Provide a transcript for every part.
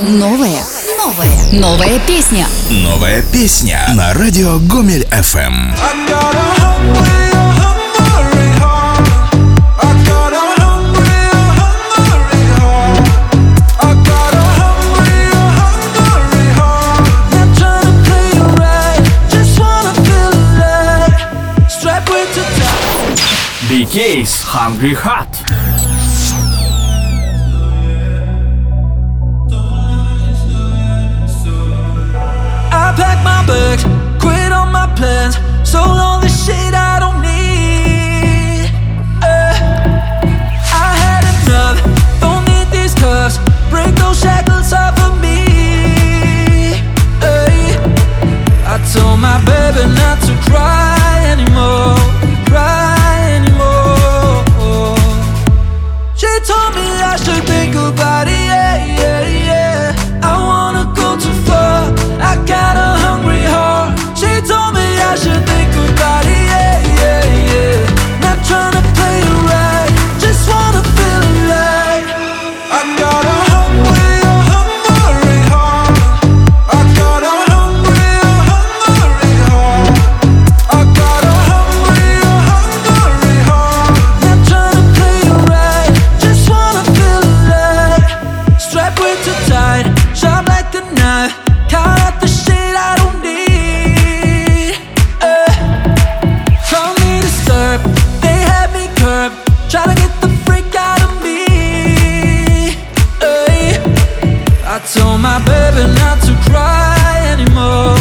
Новая песня. Новая песня на радио Гомель FM. BK's Hungry Heart. I pack my bags, quit all my plans, sold all the shit I don't need. I had enough, don't need these cuffs, break those shackles off of me. I told my baby not to cry anymore, She told me I should think about it, yeah. I wanna go too far, I got a hungry heart. She told me I should think about it, yeah. Not tryna play it right, just wanna feel alive. I got a hungry heart. I got a hungry heart. I got a hungry heart. Not tryna play it right, just wanna feel alive. Strapped way too tight, sharp like a knife, count out the shit I don't need. Call me disturbed, they had me curved, try to get the freak out of me. I told my baby not to cry anymore.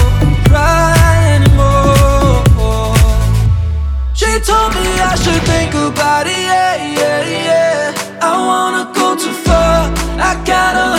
She told me I should think about it, yeah. I wanna go too far, I got a